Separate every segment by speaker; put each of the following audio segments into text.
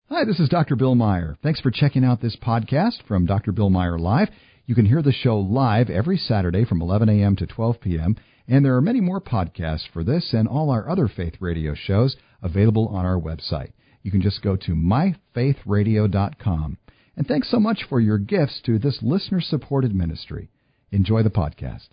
Speaker 1: Hi, this is Dr. Bill Meyer. Thanks for checking out this podcast from Dr. Bill Meyer Live. You can hear the show live every Saturday from 11 a.m. to 12 p.m., and there are many more podcasts for this and all our other faith radio shows available on our website. You can just go to myfaithradio.com. And thanks so much for your gifts to this listener-supported ministry. Enjoy the podcast.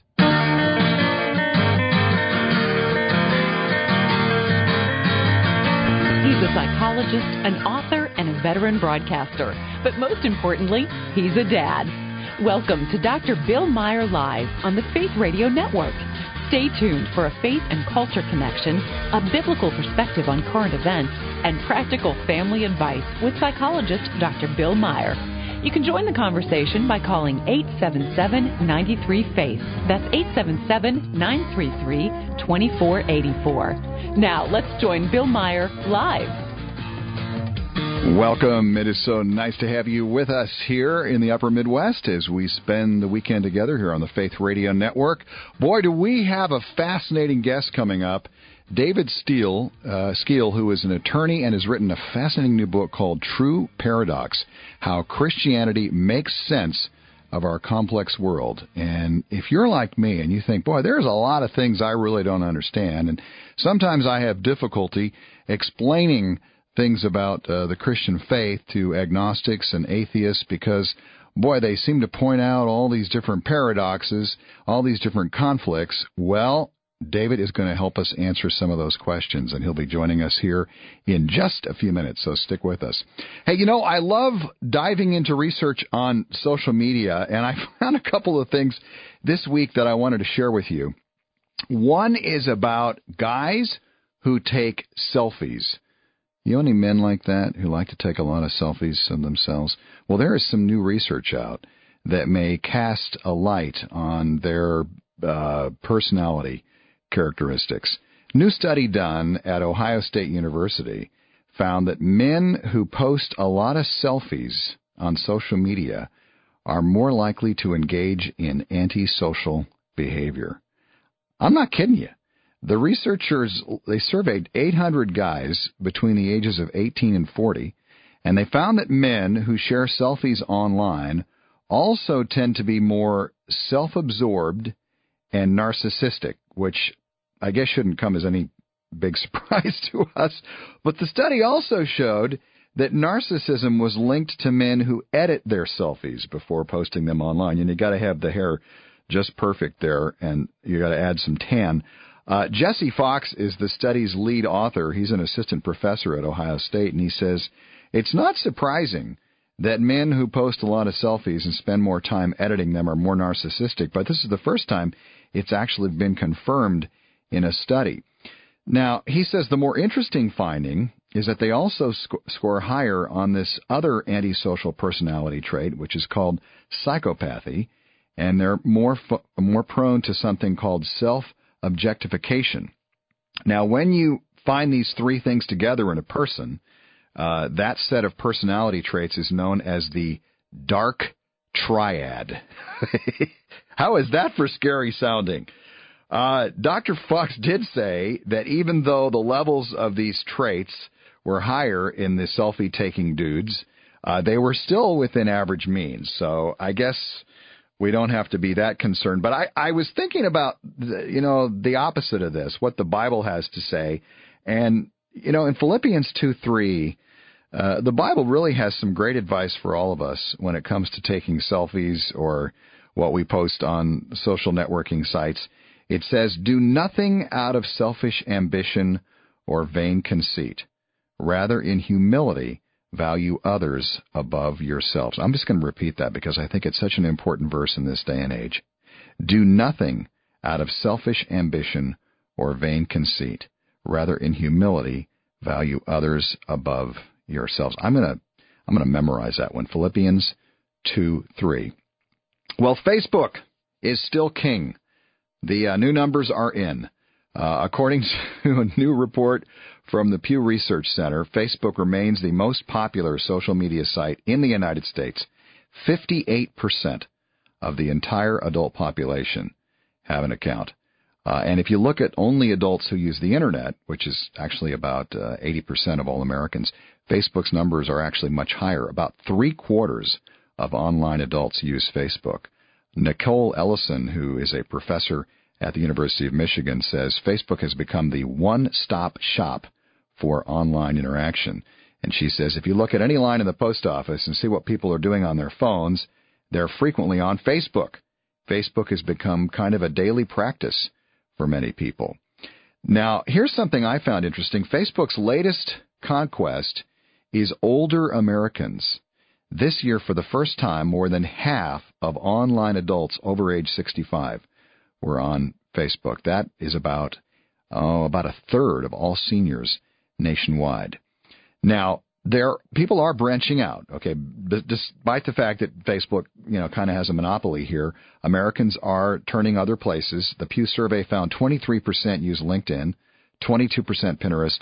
Speaker 2: He's a psychologist, an author, and a veteran broadcaster. But most importantly, he's a dad. Welcome to Dr. Bill Meyer Live on the Faith Radio Network. Stay tuned for a faith and culture connection, a biblical perspective on current events, and practical family advice with psychologist Dr. Bill Meyer. You can join the conversation by calling 877-93-FAITH. That's 877-933-2484. Now, let's join Bill Meyer live.
Speaker 1: Welcome. It is so nice to have you with us here in the Upper Midwest as we spend the weekend together here on the Faith Radio Network. Boy, do we have a fascinating guest coming up. David Skeel, who is an attorney and has written a fascinating new book called True Paradox, How Christianity Makes Sense of Our Complex World. And if you're like me and you think, boy, there's a lot of things I really don't understand, and sometimes I have difficulty explaining things about the Christian faith to agnostics and atheists because, boy, they seem to point out all these different paradoxes, all these different conflicts. Well, David is going to help us answer some of those questions, and he'll be joining us here in just a few minutes, so stick with us. Hey, I love diving into research on social media, and I found a couple of things this week that I wanted to share with you. One is about guys who take selfies. You know any men like that who like to take a lot of selfies of themselves? Well, there is some new research out that may cast a light on their personality characteristics. New study done at Ohio State University found that men who post a lot of selfies on social media are more likely to engage in antisocial behavior. I'm not kidding you. The researchers, they surveyed 800 guys between the ages of 18 and 40, and they found that men who share selfies online also tend to be more self-absorbed and narcissistic, which I guess shouldn't come as any big surprise to us. But the study also showed that narcissism was linked to men who edit their selfies before posting them online. And you got to have the hair just perfect there, and you got to add some tan. Jesse Fox is the study's lead author. He's an assistant professor at Ohio State, and he says, it's not surprising that men who post a lot of selfies and spend more time editing them are more narcissistic, but this is the first time it's actually been confirmed in a study. Now, he says the more interesting finding is that they also score higher on this other antisocial personality trait, which is called psychopathy, and they're more prone to something called self-objectification. Now, when you find these three things together in a person, that set of personality traits is known as the dark triad. How is that for scary sounding? Dr. Fox did say that even though the levels of these traits were higher in the selfie-taking dudes, they were still within average means. So I guess we don't have to be that concerned. But I was thinking about, the opposite of this, what the Bible has to say. And, in Philippians 2:3, the Bible really has some great advice for all of us when it comes to taking selfies or what we post on social networking sites. It says, do nothing out of selfish ambition or vain conceit. Rather, in humility, value others above yourselves. I'm just going to repeat that because I think it's such an important verse in this day and age. Do nothing out of selfish ambition or vain conceit. Rather, in humility, value others above yourselves. I'm going to memorize that one. Philippians 2:3. Well, Facebook is still king. The new numbers are in. According to a new report from the Pew Research Center, Facebook remains the most popular social media site in the United States. 58% of the entire adult population have an account. And if you look at only adults who use the Internet, which is actually about 80% of all Americans, Facebook's numbers are actually much higher. About 3/4 of online adults use Facebook. Nicole Ellison, who is a professor at the University of Michigan, says Facebook has become the one-stop shop for online interaction. And she says if you look at any line in the post office and see what people are doing on their phones, they're frequently on Facebook. Facebook has become kind of a daily practice for many people. Now, here's something I found interesting. Facebook's latest conquest is older Americans. This year, for the first time, more than half of online adults over age 65 were on Facebook. That is about a third of all seniors nationwide. Now, people are branching out, okay? Despite the fact that Facebook, kind of has a monopoly here, Americans are turning other places. The Pew survey found 23% use LinkedIn, 22% Pinterest,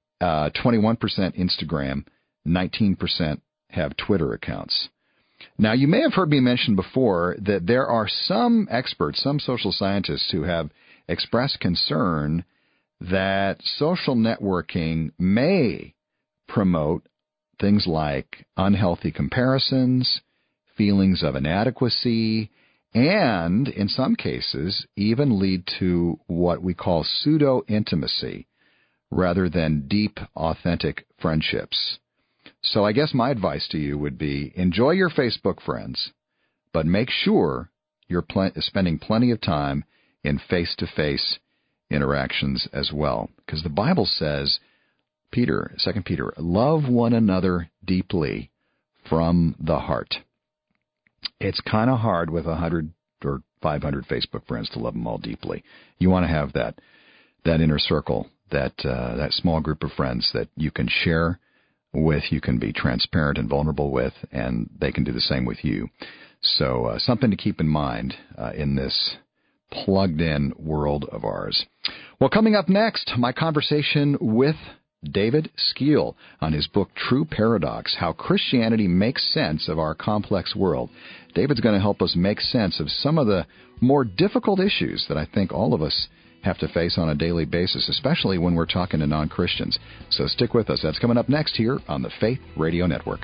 Speaker 1: 21% Instagram, 19% have Twitter accounts. Now, you may have heard me mention before that there are some experts, some social scientists who have expressed concern that social networking may promote things like unhealthy comparisons, feelings of inadequacy, and in some cases even lead to what we call pseudo-intimacy rather than deep, authentic friendships. So I guess my advice to you would be enjoy your Facebook friends, but make sure you're spending plenty of time in face-to-face interactions as well. Because the Bible says, 2 Peter, love one another deeply from the heart. It's kind of hard with 100 or 500 Facebook friends to love them all deeply. You want to have that inner circle, that small group of friends that you can share with, you can be transparent and vulnerable with, and they can do the same with you. So something to keep in mind in this plugged-in world of ours. Well, coming up next, my conversation with David Skeel on his book, True Paradox, How Christianity Makes Sense of Our Complex World. David's going to help us make sense of some of the more difficult issues that I think all of us have to face on a daily basis, especially when we're talking to non-Christians. So stick with us. That's coming up next here on the Faith Radio Network.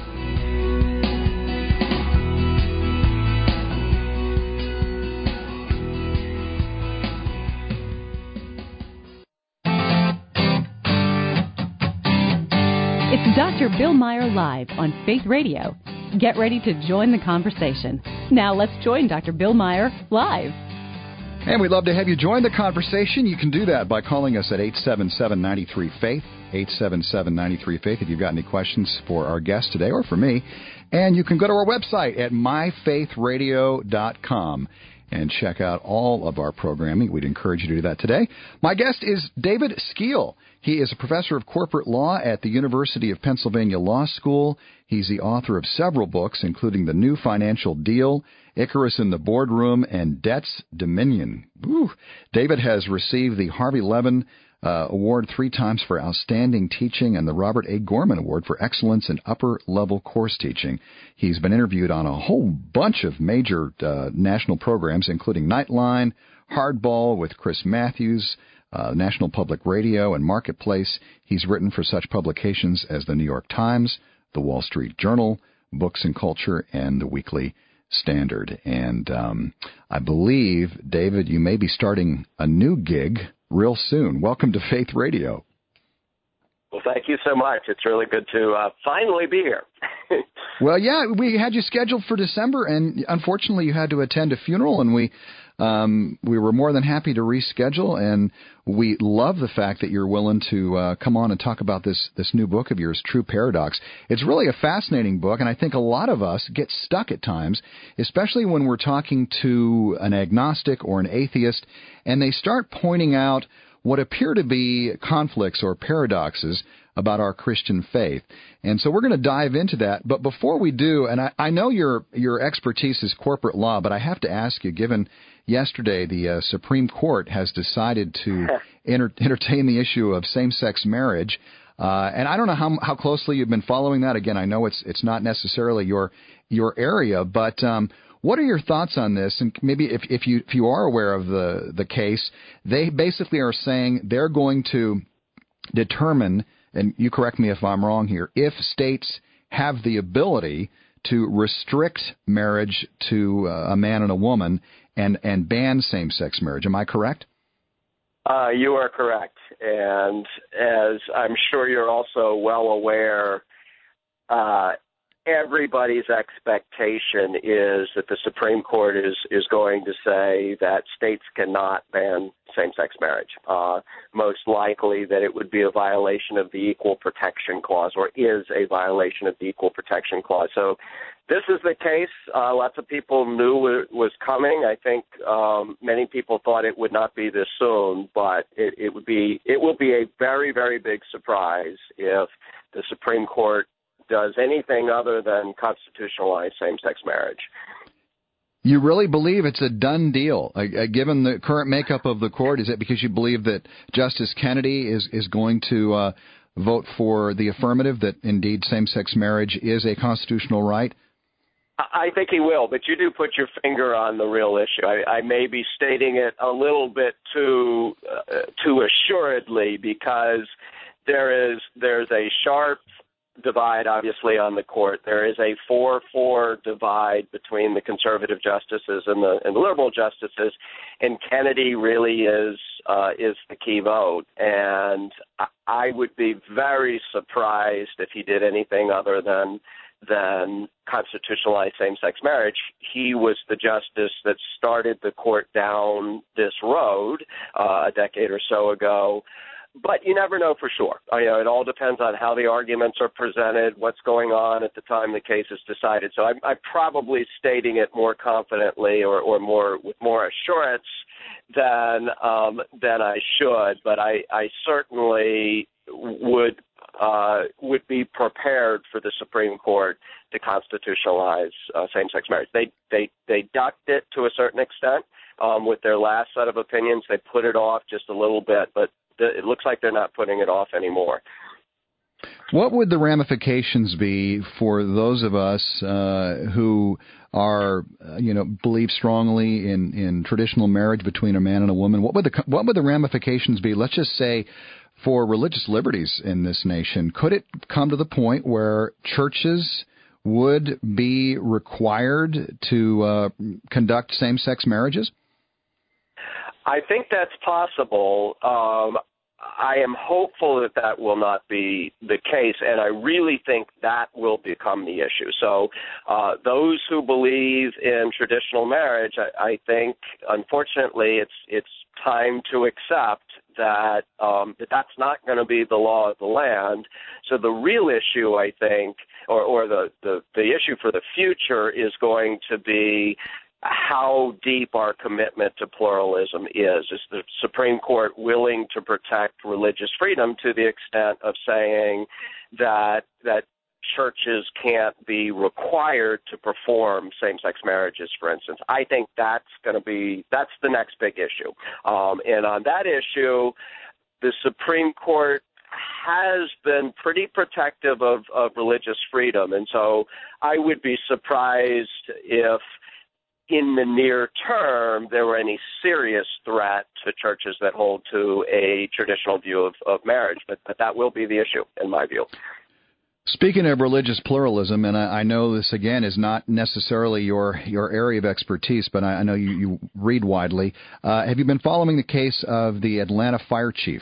Speaker 2: It's Dr. Bill Meyer Live on Faith Radio. Get ready to join the conversation. Now let's join Dr. Bill Meyer live.
Speaker 1: And we'd love to have you join the conversation. You can do that by calling us at 877-93-FAITH, 877-93-FAITH if you've got any questions for our guest today or for me. And you can go to our website at myfaithradio.com and check out all of our programming. We'd encourage you to do that today. My guest is David Skeel. He is a professor of corporate law at the University of Pennsylvania Law School. He's the author of several books, including The New Financial Deal, Icarus in the Boardroom, and Debt's Dominion. Ooh. David has received the Harvey Levin Award 3 times for outstanding teaching and the Robert A. Gorman Award for excellence in upper-level course teaching. He's been interviewed on a whole bunch of major national programs, including Nightline, Hardball with Chris Matthews, National Public Radio, and Marketplace. He's written for such publications as the New York Times, the Wall Street Journal, Books and Culture, and the Weekly Standard. And I believe, David, you may be starting a new gig real soon. Welcome to Faith Radio.
Speaker 3: Well, thank you so much. It's really good to finally be here.
Speaker 1: Well, yeah, we had you scheduled for December, and unfortunately you had to attend a funeral, and we were more than happy to reschedule, and we love the fact that you're willing to come on and talk about this new book of yours, True Paradox. It's really a fascinating book, and I think a lot of us get stuck at times, especially when we're talking to an agnostic or an atheist, and they start pointing out what appear to be conflicts or paradoxes about our Christian faith. And so we're going to dive into that. But before we do, and I know your expertise is corporate law, but I have to ask you, given yesterday the Supreme Court has decided to entertain the issue of same-sex marriage, and I don't know how closely you've been following that. Again, I know it's not necessarily your area, but What are your thoughts on this? And maybe if you are aware of the case, they basically are saying they're going to determine, and you correct me if I'm wrong here, if states have the ability to restrict marriage to a man and a woman and ban same-sex marriage. Am I correct?
Speaker 3: You are correct. And as I'm sure you're also well aware, everybody's expectation is that the Supreme Court is going to say that states cannot ban same-sex marriage. Most likely that it would be a violation of the Equal Protection Clause, or is a violation of the Equal Protection Clause. So this is the case. Lots of people knew it was coming. I think many people thought it would not be this soon, but it will be a very, very big surprise if the Supreme Court does anything other than constitutionalize same-sex marriage.
Speaker 1: You really believe it's a done deal, given the current makeup of the court? Is it because you believe that Justice Kennedy is going to vote for the affirmative, that indeed same-sex marriage is a constitutional right?
Speaker 3: I think he will, but you do put your finger on the real issue. I may be stating it a little bit too assuredly, because there's a sharp divide, obviously, on the court. There is a 4-4 divide between the conservative justices and the liberal justices, and Kennedy really is the key vote. And I would be very surprised if he did anything other than constitutionalize same-sex marriage. He was the justice that started the court down this road a decade or so ago. But you never know for sure. It all depends on how the arguments are presented, what's going on at the time the case is decided. So I'm probably stating it more confidently or more with more assurance than I should. But I certainly would be prepared for the Supreme Court to constitutionalize same-sex marriage. They ducked it to a certain extent with their last set of opinions. They put it off just a little bit, but it looks like they're not putting it off anymore.
Speaker 1: What would the ramifications be for those of us who are, believe strongly in traditional marriage between a man and a woman? What would the ramifications be? Let's just say for religious liberties in this nation. Could it come to the point where churches would be required to conduct same-sex marriages?
Speaker 3: I think that's possible. I am hopeful that will not be the case, and I really think that will become the issue. So those who believe in traditional marriage, I think, unfortunately, it's time to accept that that's not going to be the law of the land. So the real issue, I think, or the issue for the future is going to be how deep our commitment to pluralism is. Is the Supreme Court willing to protect religious freedom to the extent of saying that churches can't be required to perform same-sex marriages, for instance? I think that's the next big issue. And on that issue, the Supreme Court has been pretty protective of religious freedom. And so I would be surprised if in the near term there were any serious threat to churches that hold to a traditional view of marriage. But that will be the issue, in my view.
Speaker 1: Speaking of religious pluralism, and I know this, again, is not necessarily your area of expertise, but I know you read widely. Have you been following the case of the Atlanta fire chief?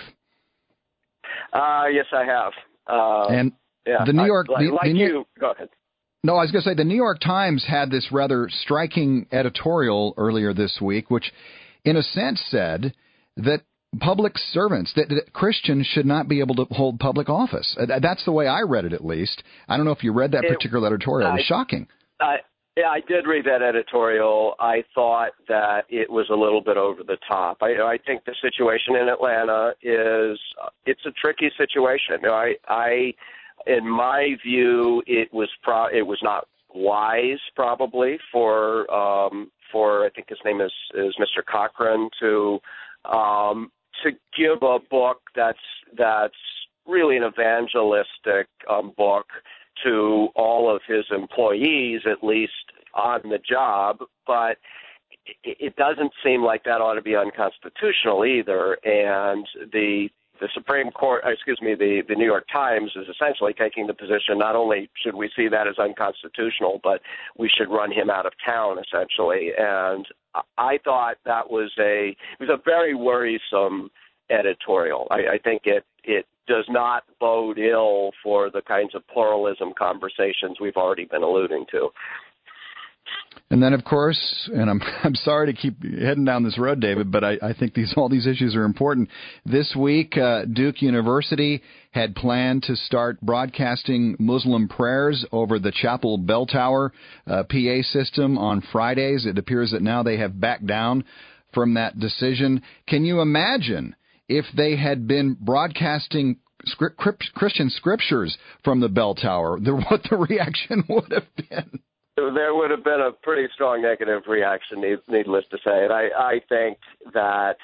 Speaker 3: Yes, I have.
Speaker 1: The New York...
Speaker 3: Go ahead.
Speaker 1: No, I was going to say the New York Times had this rather striking editorial earlier this week, which in a sense said that public servants, that Christians should not be able to hold public office. That's the way I read it, at least. I don't know if you read that particular editorial. It was shocking.
Speaker 3: Yeah, I did read that editorial. I thought that it was a little bit over the top. I think the situation in Atlanta it's a tricky situation. In my view, it was not wise, probably, for I think his name is Mr. Cochran to give a book that's really an evangelistic book to all of his employees, at least on the job, but it doesn't seem like that ought to be unconstitutional either. And the Supreme Court, the New York Times is essentially taking the position not only should we see that as unconstitutional, but we should run him out of town, essentially. And I thought that was a very worrisome editorial. I think it does not bode ill for the kinds of pluralism conversations we've already been alluding to.
Speaker 1: And then, of course, and I'm sorry to keep heading down this road, David, but I think all these issues are important. This week, Duke University had planned to start broadcasting Muslim prayers over the chapel bell tower PA system on Fridays. It appears that now they have backed down from that decision. Can you imagine if they had been broadcasting Christian scriptures from the bell tower, what the reaction would have been?
Speaker 3: There would have been a pretty strong negative reaction, needless to say. And I think that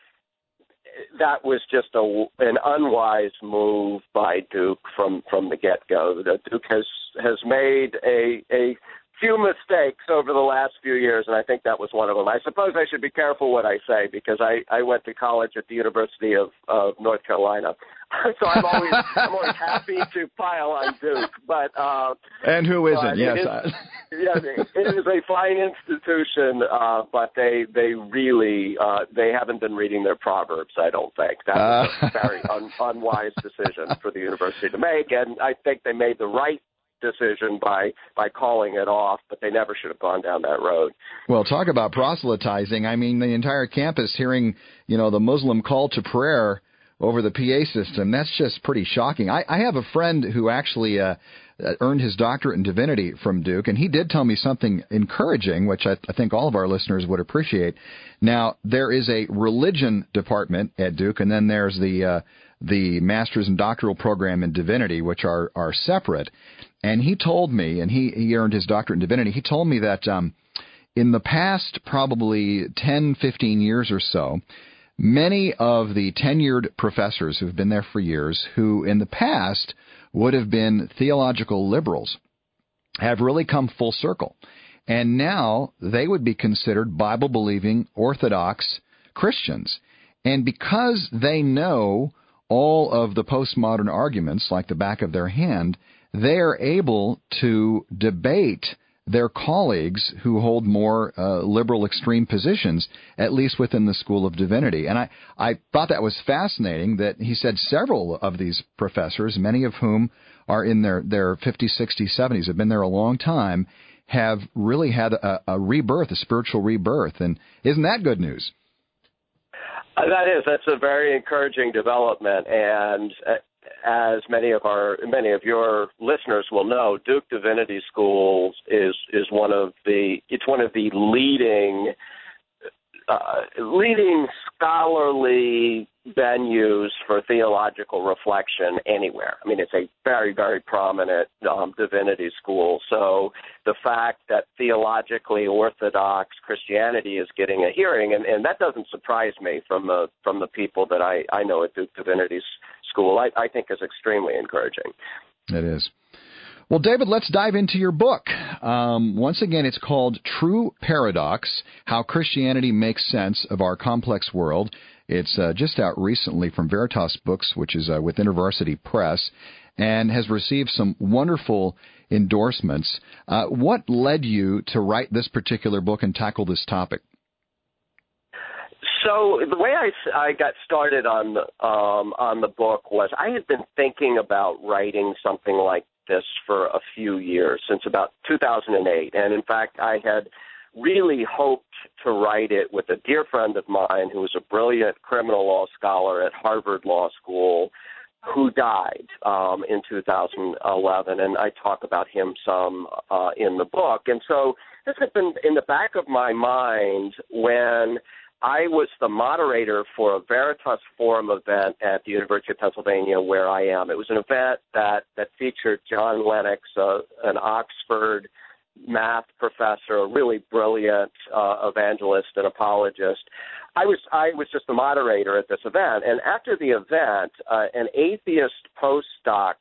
Speaker 3: was just an unwise move by Duke from the get-go. Duke has made a few mistakes over the last few years, and I think that was one of them. I suppose I should be careful what I say because I went to college at the University of North Carolina, so I'm always happy to pile on Duke. But
Speaker 1: and who isn't? Yes,
Speaker 3: it is a fine institution, but they really they haven't been reading their proverbs. I don't think that was a very unwise decision for the university to make, and I think they made the right decision by calling it off, but they never should have gone down that road.
Speaker 1: Well, talk about proselytizing. I mean, the entire campus hearing, the Muslim call to prayer over the PA system. That's just pretty shocking. I have a friend who actually earned his doctorate in divinity from Duke, and he did tell me something encouraging, which I think all of our listeners would appreciate. Now, there is a religion department at Duke, and then there's the master's and doctoral program in divinity, which are separate. And he told me, and he earned his doctorate in divinity, he told me that in the past probably 10, 15 years or so, many of the tenured professors who've been there for years, who in the past would have been theological liberals, have really come full circle. And now they would be considered Bible-believing Orthodox Christians. And because they know all of the postmodern arguments like the back of their hand, they are able to debate their colleagues who hold more liberal extreme positions, at least within the School of Divinity. And I thought that was fascinating that he said several of these professors, many of whom are in their 50s, 60s, 70s, have been there a long time, have really had a rebirth, a spiritual rebirth. And isn't that good news?
Speaker 3: That's a very encouraging development, and as many of your listeners will know, Duke Divinity School is one of the leading scholarly venues for theological reflection anywhere. I mean, it's a very, very prominent divinity school. So the fact that theologically orthodox Christianity is getting a hearing, and that doesn't surprise me from the people that I know at Duke Divinity School, I think is extremely encouraging.
Speaker 1: It is. Well, David, let's dive into your book. Once again, it's called True Paradox, How Christianity Makes Sense of Our Complex World. It's just out recently from Veritas Books, which is with InterVarsity Press, and has received some wonderful endorsements. What led you to write this particular book and tackle this topic?
Speaker 3: So the way I got started on the book was I had been thinking about writing something like this for a few years, since about 2008. And in fact, I had really hoped to write it with a dear friend of mine who was a brilliant criminal law scholar at Harvard Law School who died in 2011. And I talk about him some in the book. And so this had been in the back of my mind when I was the moderator for a Veritas Forum event at the University of Pennsylvania where I am. It was an event that featured John Lennox, an Oxford math professor, a really brilliant evangelist and apologist. I was just the moderator at this event. And after the event, an atheist postdoc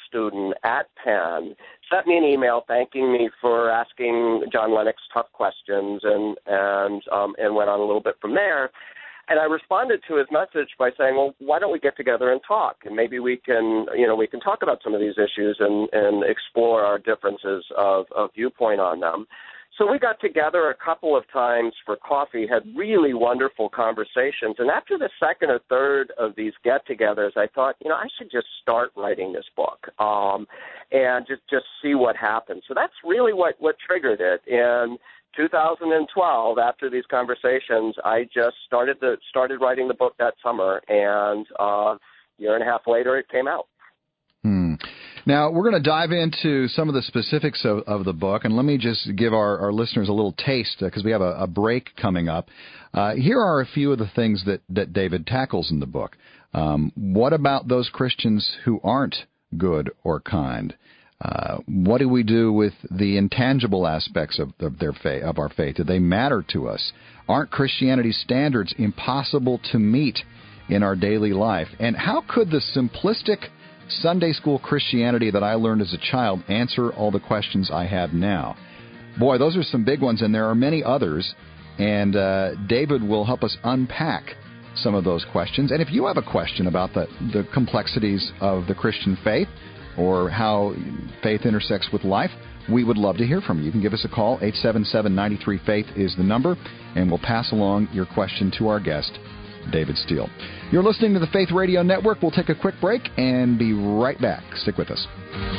Speaker 3: student at Penn sent me an email thanking me for asking John Lennox tough questions, and went on a little bit from there. And I responded to his message by saying, well, why don't we get together and talk? And maybe we can talk about some of these issues and explore our differences of viewpoint on them. So we got together a couple of times for coffee, had really wonderful conversations. And after the second or third of these get-togethers, I thought, I should just start writing this book and just see what happens. So that's really what triggered it. In 2012, after these conversations, I just started writing the book that summer, and a year and a half later, it came out.
Speaker 1: Now, we're going to dive into some of the specifics of the book, and let me just give our listeners a little taste, because we have a break coming up. Here are a few of the things that David tackles in the book. What about those Christians who aren't good or kind? What do we do with the intangible aspects of our faith? Do they matter to us? Aren't Christianity's standards impossible to meet in our daily life? And how could the simplistic Sunday school Christianity that I learned as a child answer all the questions I have now? Boy, those are some big ones, and there are many others. And David will help us unpack some of those questions. And if you have a question about the complexities of the Christian faith, or how faith intersects with life, we would love to hear from you. You can give us a call. 877-93-FAITH is the number, and we'll pass along your question to our guest, David Steele. You're listening to the Faith Radio Network. We'll take a quick break and be right back. Stick with us.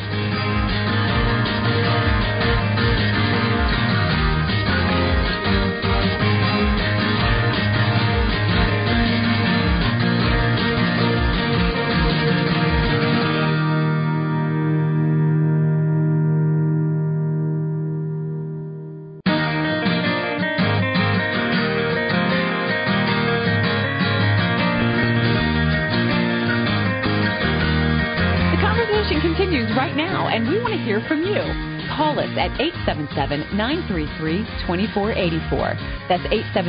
Speaker 2: And we want to hear from you. Call us at 877-933-2484. That's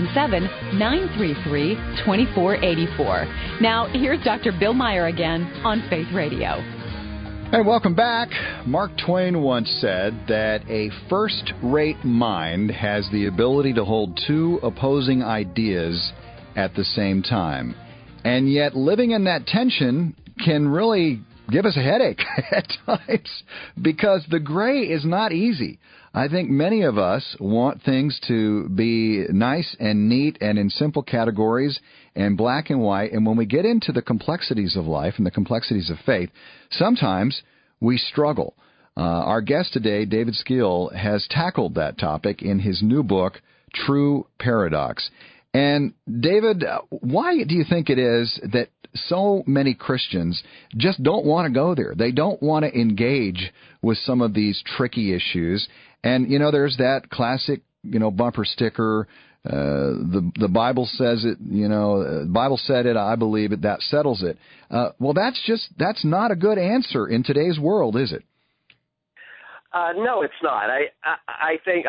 Speaker 2: 877-933-2484. Now, here's Dr. Bill Meyer again on Faith Radio.
Speaker 1: Hey, welcome back. Mark Twain once said that a first-rate mind has the ability to hold two opposing ideas at the same time. And yet living in that tension can really give us a headache at times, because the gray is not easy. I think many of us want things to be nice and neat and in simple categories and black and white. And when we get into the complexities of life and the complexities of faith, sometimes we struggle. Our guest today, David Steele, has tackled that topic in his new book, True Paradox. And David, why do you think it is that so many Christians just don't want to go there? They don't want to engage with some of these tricky issues. And, there's that classic, bumper sticker, the Bible says it, the Bible said it, I believe it, that settles it. Well, that's not a good answer in today's world, is it?
Speaker 3: No, it's not. I think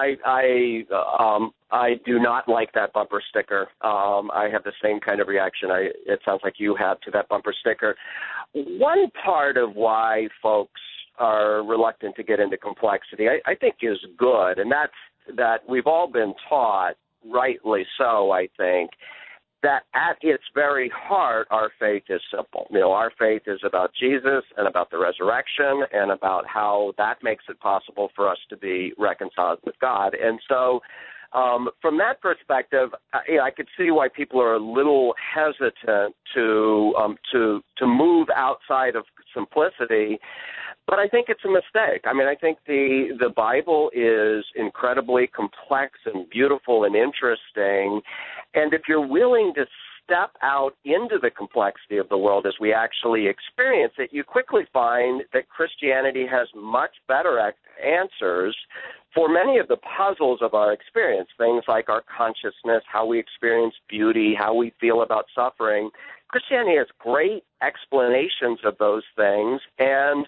Speaker 3: I do not like that bumper sticker. I have the same kind of reaction. It sounds like you have to that bumper sticker. One part of why folks are reluctant to get into complexity, I think, is good, and that's that we've all been taught, rightly so, I think, that at its very heart, our faith is simple. Our faith is about Jesus and about the resurrection and about how that makes it possible for us to be reconciled with God. And so from that perspective, I could see why people are a little hesitant to move outside of simplicity. But I think it's a mistake. I think the Bible is incredibly complex and beautiful and interesting. And if you're willing to step out into the complexity of the world as we actually experience it, you quickly find that Christianity has much better answers for many of the puzzles of our experience, things like our consciousness, how we experience beauty, how we feel about suffering. Christianity has great explanations of those things, and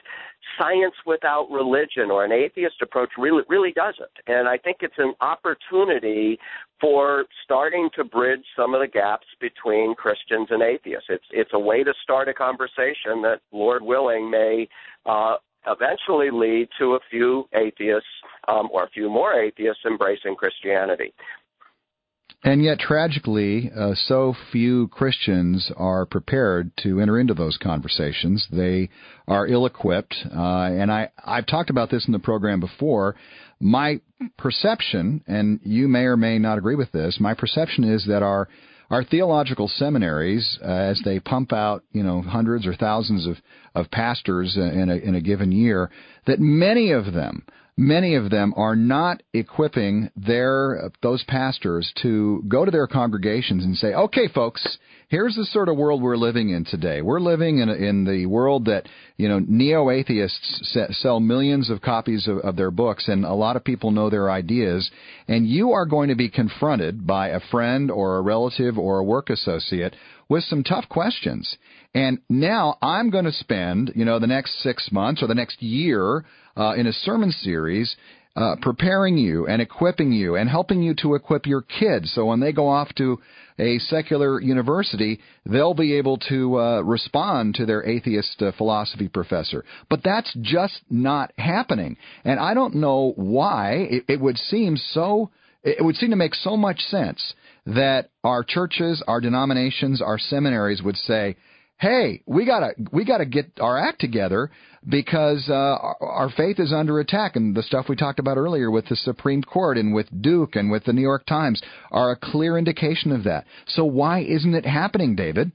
Speaker 3: science without religion or an atheist approach really doesn't. And I think it's an opportunity for starting to bridge some of the gaps between Christians and atheists. It's a way to start a conversation that, Lord willing, may eventually lead to a few atheists or a few more atheists embracing Christianity.
Speaker 1: And yet, tragically, so few Christians are prepared to enter into those conversations. They are ill-equipped, and I've talked about this in the program before. My perception, and you may or may not agree with this, my perception is that our theological seminaries, as they pump out, hundreds or thousands of pastors in a given year, that many of them are not equipping those pastors to go to their congregations and say, okay, folks, here's the sort of world we're living in today. We're living in the world that, neo-atheists sell millions of copies of their books, and a lot of people know their ideas, and you are going to be confronted by a friend or a relative or a work associate with some tough questions. And now I'm going to spend, the next 6 months or the next year in a sermon series preparing you and equipping you and helping you to equip your kids. So when they go off to a secular university, they'll be able to respond to their atheist philosophy professor. But that's just not happening. And I don't know why. It would seem to make so much sense that our churches, our denominations, our seminaries would say, hey, we gotta get our act together because our faith is under attack. And the stuff we talked about earlier with the Supreme Court and with Duke and with the New York Times are a clear indication of that. So why isn't it happening, David?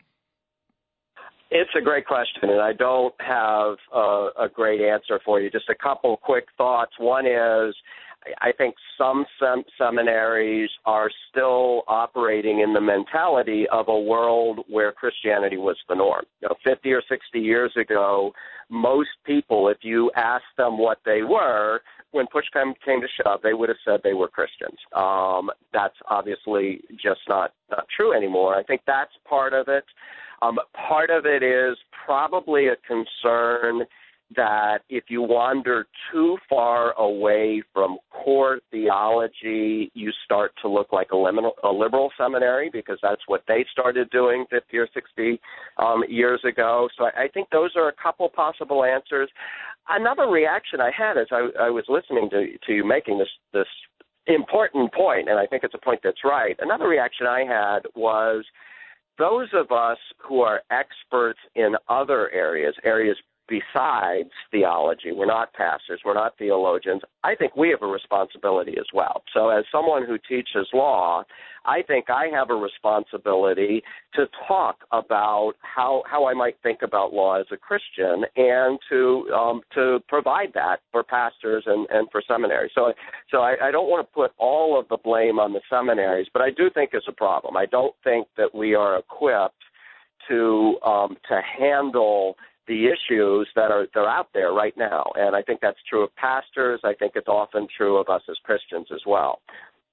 Speaker 3: It's a great question, and I don't have a great answer for you. Just a couple quick thoughts. One is, I think some seminaries are still operating in the mentality of a world where Christianity was the norm. 50 or 60 years ago, most people, if you asked them what they were, when push came to shove, they would have said they were Christians. That's obviously just not true anymore. I think that's part of it. Part of it is probably a concern that if you wander too far away from core theology, you start to look like a liberal seminary, because that's what they started doing 50 or 60 years ago. So I think those are a couple possible answers. Another reaction I had as I was listening to you making this important point, and I think it's a point that's right, another reaction I had was those of us who are experts in other areas besides theology, we're not pastors, we're not theologians, I think we have a responsibility as well. So as someone who teaches law, I think I have a responsibility to talk about how I might think about law as a Christian, and to provide that for pastors and for seminaries. So I don't want to put all of the blame on the seminaries, but I do think it's a problem. I don't think that we are equipped to handle the issues that are out there right now. And I think that's true of pastors. I think it's often true of us as Christians as well.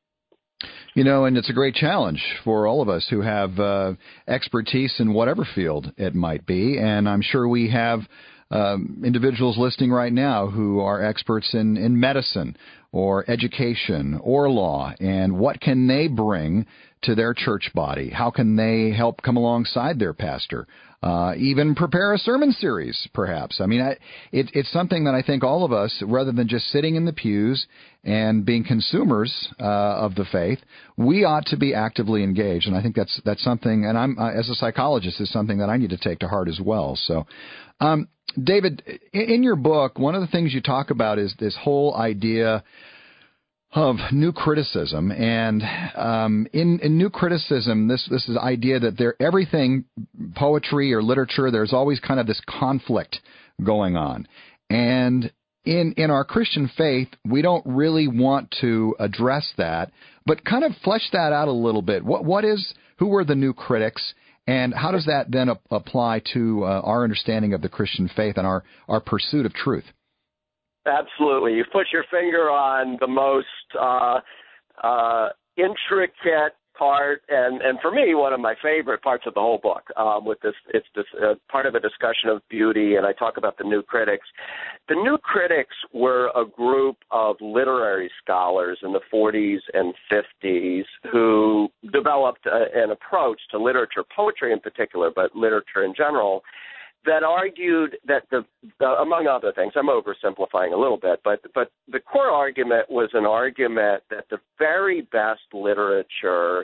Speaker 1: And it's a great challenge for all of us who have expertise in whatever field it might be. And I'm sure we have individuals listening right now who are experts in medicine or education or law. And what can they bring to their church body? How can they help come alongside their pastor? Even prepare a sermon series, perhaps. I mean, it's something that I think all of us, rather than just sitting in the pews and being consumers of the faith, we ought to be actively engaged. And I think that's something, and I'm as a psychologist, is something that I need to take to heart as well. So, David, in your book, one of the things you talk about is this whole idea of new criticism. And in new criticism, this is the idea that everything, poetry or literature, there's always kind of this conflict going on. And in our Christian faith, we don't really want to address that, but kind of flesh that out a little bit. Who were the new critics, and how does that then apply to our understanding of the Christian faith and our pursuit of truth?
Speaker 3: Absolutely. You put your finger on the most intricate part, and for me, one of my favorite parts of the whole book. With this, it's this part of a discussion of beauty, and I talk about the New Critics. The New Critics were a group of literary scholars in the 40s and 50s who developed an approach to literature, poetry in particular, but literature in general, that argued that among other things, I'm oversimplifying a little bit, but the core argument was an argument that the very best literature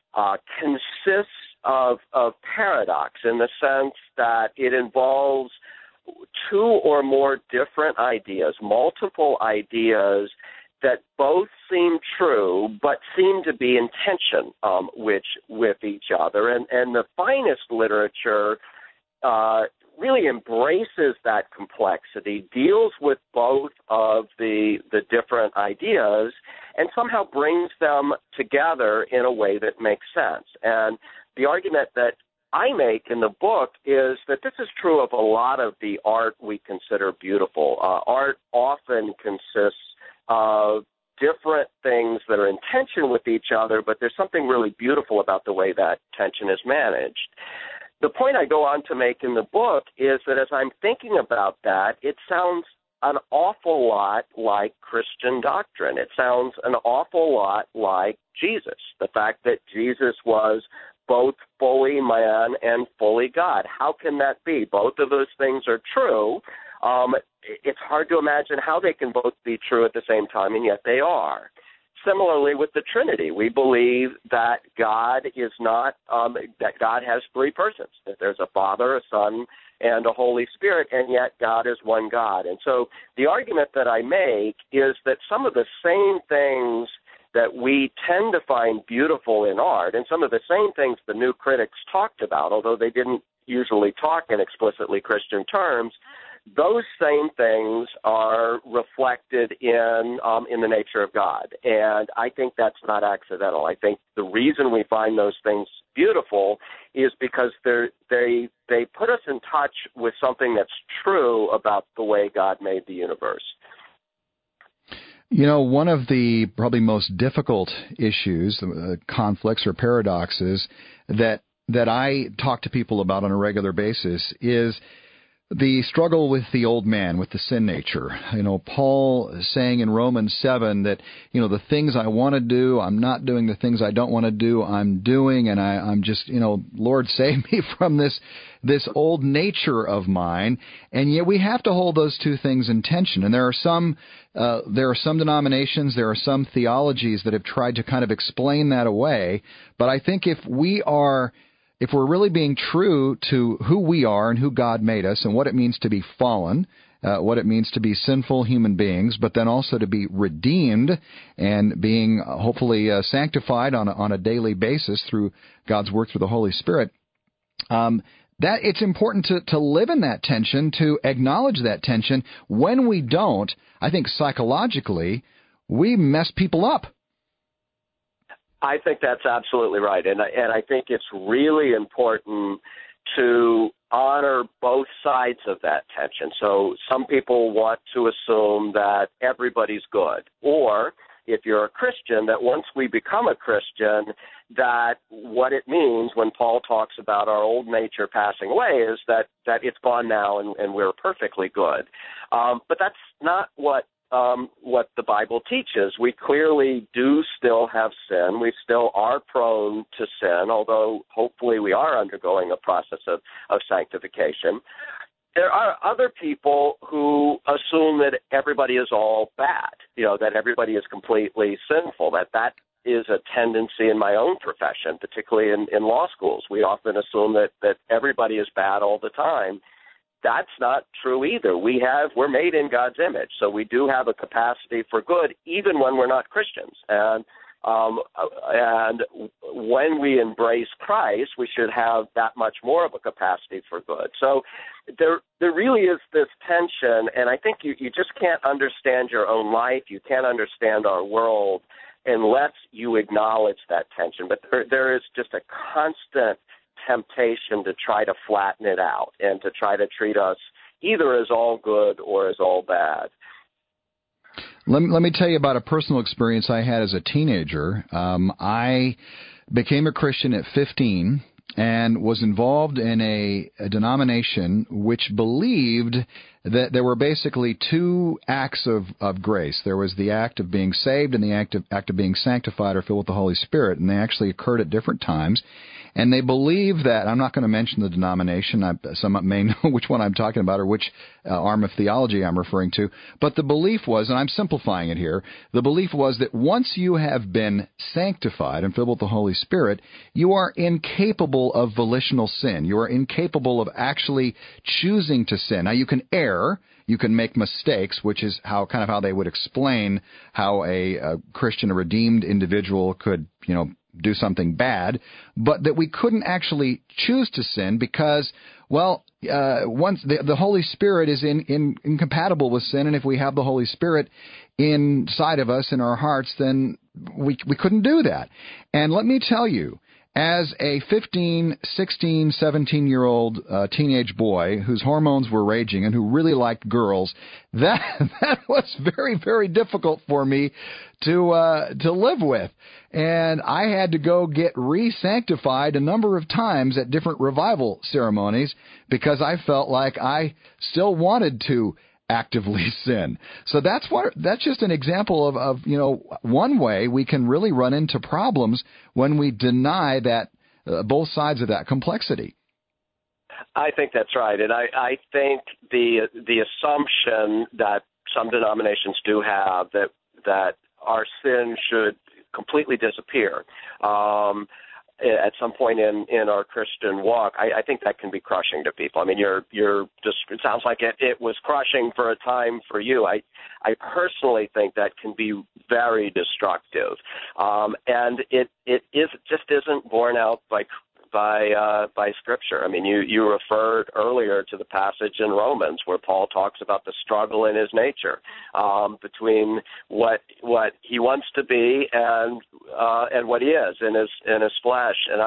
Speaker 3: consists of paradox, in the sense that it involves two or more different ideas, multiple ideas that both seem true but seem to be in tension with each other. And the finest literature really embraces that complexity, deals with both of the different ideas, and somehow brings them together in a way that makes sense. And the argument that I make in the book is that this is true of a lot of the art we consider beautiful. Art often consists of different things that are in tension with each other, but there's something really beautiful about the way that tension is managed. The point I go on to make in the book is that as I'm thinking about that, it sounds an awful lot like Christian doctrine. It sounds an awful lot like Jesus, the fact that Jesus was both fully man and fully God. How can that be? Both of those things are true. It's hard to imagine how they can both be true at the same time, and yet they are. Similarly, with the Trinity, we believe that God is not, that God has three persons, that there's a Father, a Son, and a Holy Spirit, and yet God is one God. And so the argument that I make is that some of the same things that we tend to find beautiful in art, and some of the same things the New Critics talked about, although they didn't usually talk in explicitly Christian terms, those same things are reflected in the nature of God. And I think that's not accidental. I think the reason we find those things beautiful is because they put us in touch with something that's true about the way God made the universe.
Speaker 1: You know, one of the probably most difficult issues, conflicts or paradoxes that I talk to people about on a regular basis is the struggle with the old man, with the sin nature. You know, Paul saying in Romans 7 that, you know, the things I want to do, I'm not doing. The things I don't want to do, I'm doing. And I'm just, you know, Lord, save me from this old nature of mine. And yet we have to hold those two things in tension. And there are some denominations, there are some theologies that have tried to kind of explain that away. But I think if we're really being true to who we are and who God made us and what it means to be fallen, what it means to be sinful human beings, but then also to be redeemed and being hopefully sanctified on a daily basis through God's work through the Holy Spirit, that it's important to live in that tension, to acknowledge that tension. When we don't, I think psychologically, we mess people up.
Speaker 3: I think that's absolutely right, and I think it's really important to honor both sides of that tension. So some people want to assume that everybody's good, or if you're a Christian, that once we become a Christian, that what it means when Paul talks about our old nature passing away is that it's gone now and we're perfectly good. But that's not what the Bible teaches. We clearly do still have sin. We still are prone to sin, although hopefully we are undergoing a process of sanctification. There are other people who assume that everybody is all bad, that everybody is completely sinful, that is a tendency in my own profession, particularly in law schools. We often assume that everybody is bad all the time. That's not true either. We're made in God's image, so we do have a capacity for good, even when we're not Christians. And when we embrace Christ, we should have that much more of a capacity for good. So there really is this tension, and I think you just can't understand your own life. You can't understand our world unless you acknowledge that tension. But there is just a constant temptation to try to flatten it out and to try to treat us either as all good or as all bad. Let
Speaker 1: me tell you about a personal experience I had as a teenager. I became a Christian at 15, and was involved in a denomination which believed that there were basically two acts of grace. There was the act of being saved and the act of being sanctified or filled with the Holy Spirit, and they actually occurred at different times. And they believe that, I'm not going to mention the denomination, some may know which one I'm talking about or which arm of theology I'm referring to, but the belief was, and I'm simplifying it here, the belief was that once you have been sanctified and filled with the Holy Spirit, you are incapable of volitional sin. You are incapable of actually choosing to sin. Now, you can err. You can make mistakes, which is how they would explain how a Christian, a redeemed individual could, do something bad, but that we couldn't actually choose to sin because, once the Holy Spirit is incompatible with sin, and if we have the Holy Spirit inside of us in our hearts, then we couldn't do that. And let me tell you, as a 15, 16, 17-year-old teenage boy whose hormones were raging and who really liked girls, that was very, very difficult for me to live with. And I had to go get re-sanctified a number of times at different revival ceremonies because I felt like I still wanted to actively sin. So that's just an example of one way we can really run into problems when we deny that both sides of that complexity.
Speaker 3: I think that's right, and I think the assumption that some denominations do have that our sin should completely disappear at some point in our Christian walk, I think that can be crushing to people. I mean, it sounds like it was crushing for a time for you. I personally think that can be very destructive, and it just isn't borne out by Scripture. I mean, you referred earlier to the passage in Romans where Paul talks about the struggle in his nature between what he wants to be and what he is in his flesh. And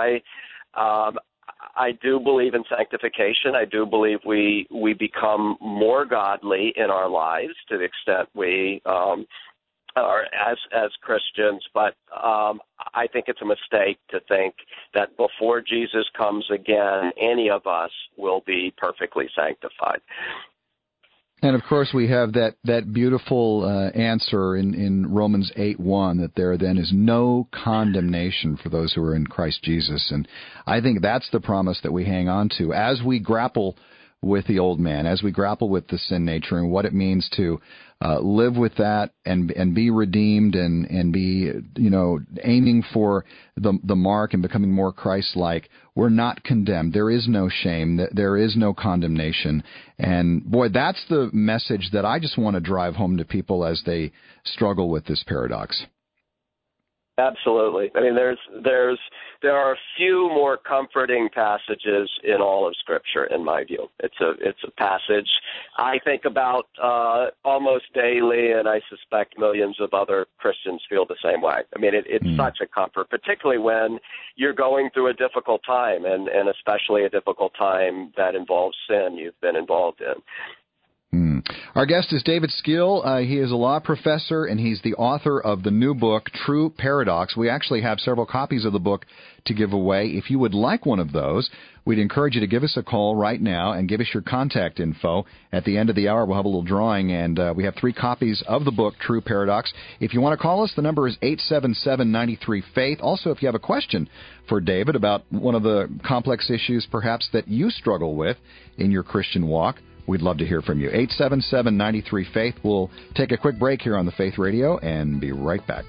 Speaker 3: I do believe in sanctification. I do believe we become more godly in our lives to the extent we or as Christians, but I think it's a mistake to think that before Jesus comes again, any of us will be perfectly sanctified.
Speaker 1: And, of course, we have that beautiful answer in Romans 8:1 that there then is no condemnation for those who are in Christ Jesus. And I think that's the promise that we hang on to as we grapple with the old man, as we grapple with the sin nature and what it means to live with that and be redeemed and be, aiming for the mark and becoming more Christ-like. We're not condemned. There is no shame. There is no condemnation. And, boy, that's the message that I just want to drive home to people as they struggle with this paradox.
Speaker 3: Absolutely. I mean, there are a few more comforting passages in all of Scripture, in my view. It's a passage I think about almost daily, and I suspect millions of other Christians feel the same way. I mean, it's such a comfort, particularly when you're going through a difficult time, and especially a difficult time that involves sin you've been involved in.
Speaker 1: Our guest is David Skeel. He is a law professor, and he's the author of the new book, True Paradox. We actually have several copies of the book to give away. If you would like one of those, we'd encourage you to give us a call right now and give us your contact info. At the end of the hour, we'll have a little drawing, and we have 3 copies of the book, True Paradox. If you want to call us, the number is 877-93-FAITH. Also, if you have a question for David about one of the complex issues perhaps that you struggle with in your Christian walk, we'd love to hear from you. 877-93-FAITH. We'll take a quick break here on the Faith Radio and be right back.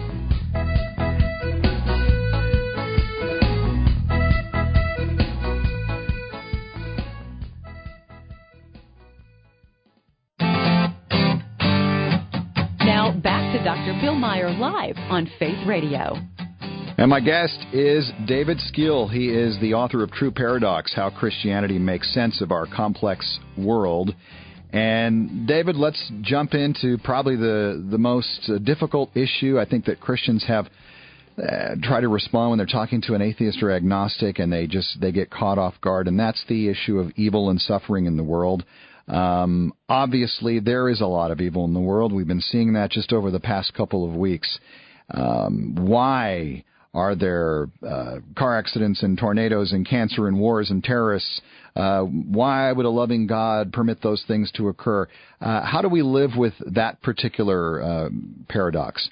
Speaker 2: Now back to Dr. Bill Meyer live on Faith Radio.
Speaker 1: And my guest is David Skeel. He is the author of True Paradox, How Christianity Makes Sense of Our Complex World. And, David, let's jump into probably the most difficult issue I think that Christians have tried to respond when they're talking to an atheist or agnostic, and they get caught off guard, and that's the issue of evil and suffering in the world. Obviously, there is a lot of evil in the world. We've been seeing that just over the past couple of weeks. Why Are there car accidents and tornadoes and cancer and wars and terrorists? Why would a loving God permit those things to occur? How do we live with that particular paradox?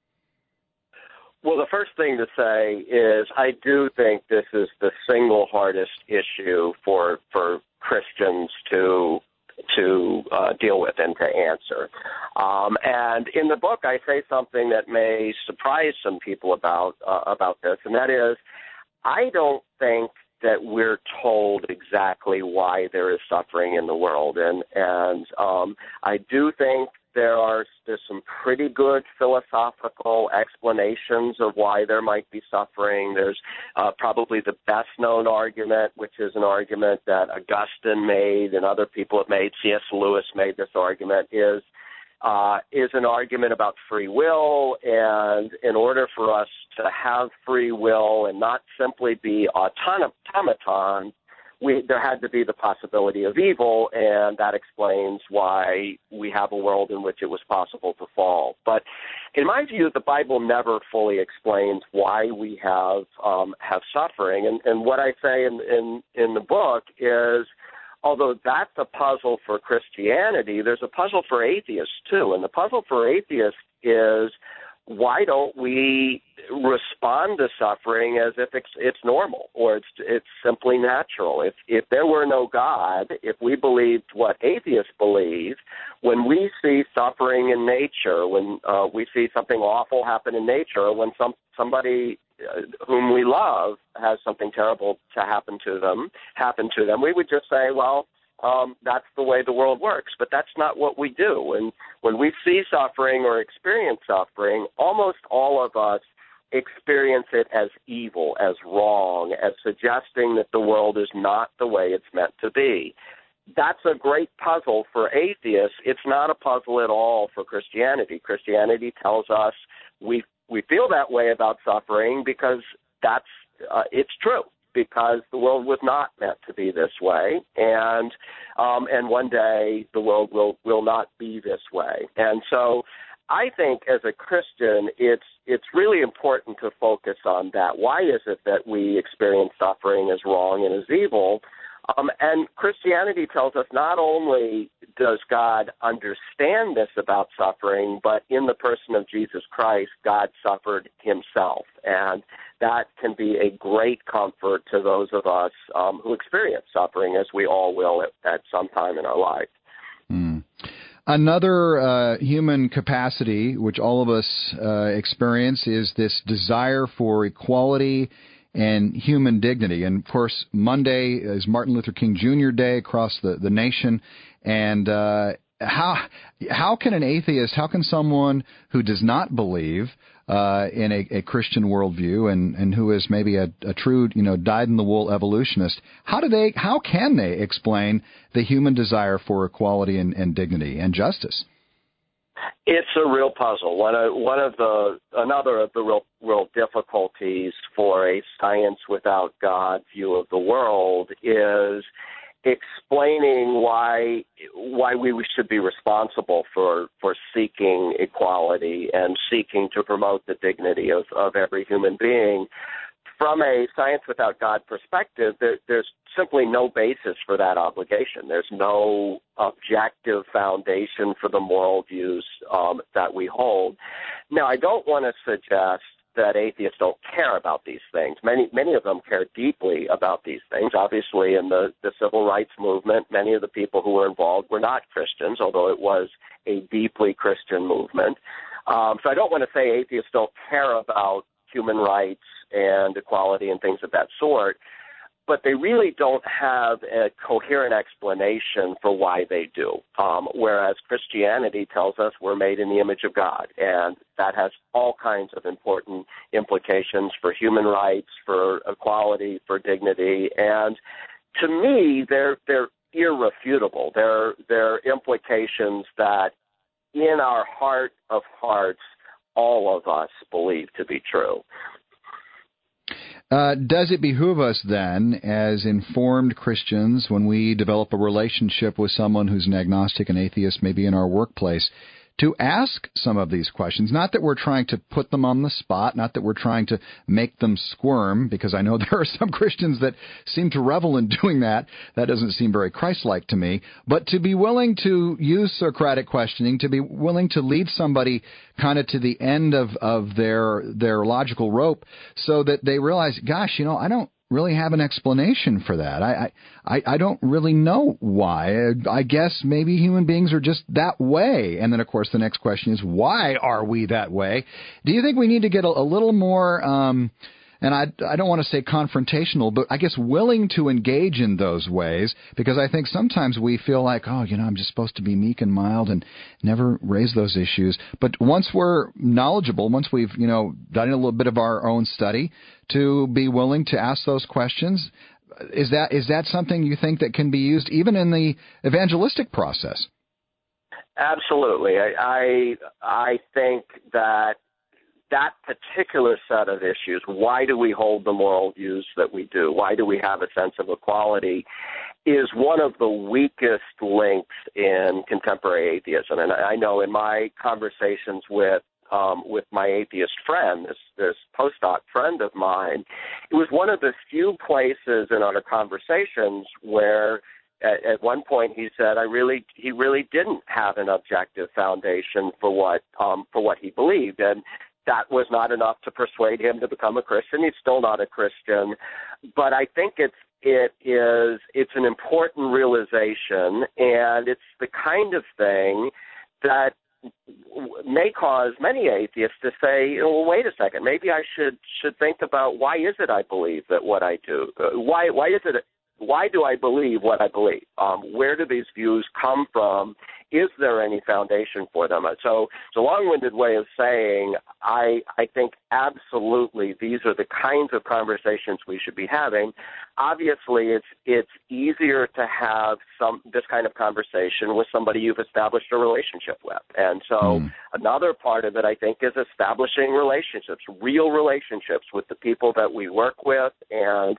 Speaker 3: Well, the first thing to say is I do think this is the single hardest issue for Christians to deal with and to answer. And in the book, I say something that may surprise some people about this, and that is I don't think that we're told exactly why there is suffering in the world. And I do think there's some pretty good philosophical explanations of why there might be suffering. There's probably the best known argument, which is an argument that Augustine made and other people have made. C.S. Lewis made this argument, is an argument about free will. And in order for us to have free will and not simply be automatons, there had to be the possibility of evil, and that explains why we have a world in which it was possible to fall. But in my view, the Bible never fully explains why we have suffering. And what I say in the book is, although that's a puzzle for Christianity, there's a puzzle for atheists too. And the puzzle for atheists is, why don't we respond to suffering as if it's normal or it's simply natural? If there were no God, if we believed what atheists believe, when we see suffering in nature, when we see something awful happen in nature, when somebody whom we love has something terrible to happen to them, we would just say, well, that's the way the world works. But that's not what we do. And when we see suffering or experience suffering, almost all of us experience it as evil, as wrong, as suggesting that the world is not the way it's meant to be. That's a great puzzle for atheists. It's not a puzzle at all for Christianity. Christianity tells us we feel that way about suffering because it's true, because the world was not meant to be this way, and one day the world will not be this way. And so I think as a Christian, it's really important to focus on that. Why is it that we experience suffering as wrong and as evil? And Christianity tells us not only does God understand this about suffering, but in the person of Jesus Christ, God suffered himself. And that can be a great comfort to those of us who experience suffering, as we all will at some time in our life.
Speaker 1: Another human capacity, which all of us experience, is this desire for equality and human dignity. And, of course, Monday is Martin Luther King Jr. Day across the nation. And how can an atheist, how can someone who does not believe in a Christian worldview and who is maybe a true, dyed-in-the-wool evolutionist, how can they explain the human desire for equality and dignity and justice?
Speaker 3: It's a real puzzle. Another of the real difficulties for a science without God view of the world is explaining why we should be responsible for seeking equality and seeking to promote the dignity of every human being. From a science without God perspective, there's simply no basis for that obligation. There's no objective foundation for the moral views that we hold. Now, I don't want to suggest that atheists don't care about these things. Many of them care deeply about these things. Obviously, in the civil rights movement, many of the people who were involved were not Christians, although it was a deeply Christian movement. So I don't want to say atheists don't care about human rights and equality and things of that sort, but they really don't have a coherent explanation for why they do, whereas Christianity tells us we're made in the image of God, and that has all kinds of important implications for human rights, for equality, for dignity, and to me, they're irrefutable. They're implications that in our heart of hearts, all of us believe to be true.
Speaker 1: Does it behoove us then, as informed Christians, when we develop a relationship with someone who's an agnostic and atheist, maybe in our workplace, to ask some of these questions. Not that we're trying to put them on the spot, not that we're trying to make them squirm, because I know there are some Christians that seem to revel in doing that. That doesn't seem very Christ-like to me. But to be willing to use Socratic questioning, to be willing to lead somebody kind of to the end of their logical rope so that they realize, gosh, I don't really have an explanation for that. I don't really know why. I guess maybe human beings are just that way. And then, of course, the next question is, why are we that way? Do you think we need to get a little more, and I don't want to say confrontational, but I guess willing to engage in those ways? Because I think sometimes we feel like, I'm just supposed to be meek and mild and never raise those issues. But once we're knowledgeable, once we've, done a little bit of our own study, to be willing to ask those questions, is that something you think that can be used even in the evangelistic process?
Speaker 3: Absolutely. I think that particular set of issues, why do we hold the moral views that we do? Why do we have a sense of equality? Is one of the weakest links in contemporary atheism. And I know in my conversations with my atheist friend, this postdoc friend of mine, it was one of the few places in our conversations where at one point he said he really didn't have an objective foundation for what he believed, and that was not enough to persuade him to become a Christian. He's still not a Christian, but I think it's an important realization, and it's the kind of thing that may cause many atheists to say, well, wait a second, maybe I should think about, why is it I believe that what I do? Why do I believe what I believe? Where do these views come from? Is there any foundation for them? So it's a long-winded way of saying I think absolutely these are the kinds of conversations we should be having. Obviously, it's easier to have this kind of conversation with somebody you've established a relationship with. And so another part of it, I think, is establishing relationships, real relationships with the people that we work with and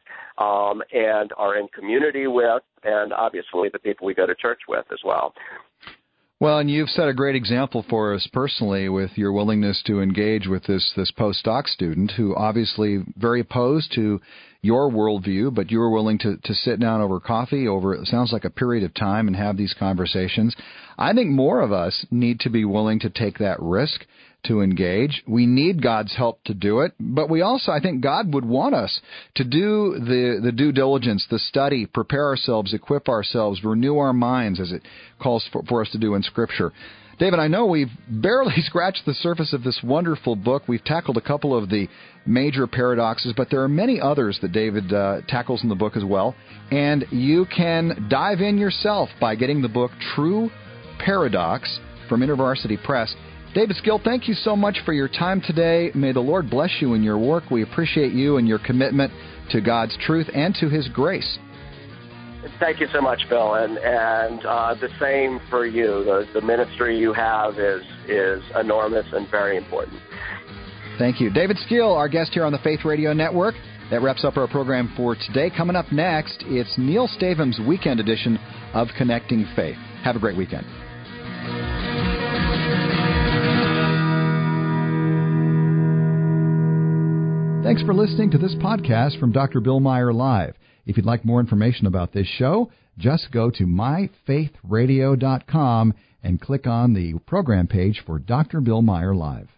Speaker 3: are in community with, and obviously the people we go to church with as well.
Speaker 1: Well, and you've set a great example for us personally with your willingness to engage with this postdoc student who obviously very opposed to your worldview, but you were willing to sit down over coffee over, it sounds like, a period of time and have these conversations. I think more of us need to be willing to take that risk to engage. We need God's help to do it, but we also, I think God would want us to do the due diligence, the study, prepare ourselves, equip ourselves, renew our minds as it calls for us to do in Scripture. David, I know we've barely scratched the surface of this wonderful book. We've tackled a couple of the major paradoxes, but there are many others that David tackles in the book as well. And you can dive in yourself by getting the book True Paradox from InterVarsity Press. David Skill, thank you so much for your time today. May the Lord bless you in your work. We appreciate you and your commitment to God's truth and to His grace.
Speaker 3: Thank you so much, Bill, and the same for you. The ministry you have is enormous and very important.
Speaker 1: Thank you. David Skill, our guest here on the Faith Radio Network. That wraps up our program for today. Coming up next, it's Neil Stavum's weekend edition of Connecting Faith. Have a great weekend. Thanks for listening to this podcast from Dr. Bill Meyer Live. If you'd like more information about this show, just go to myfaithradio.com and click on the program page for Dr. Bill Meyer Live.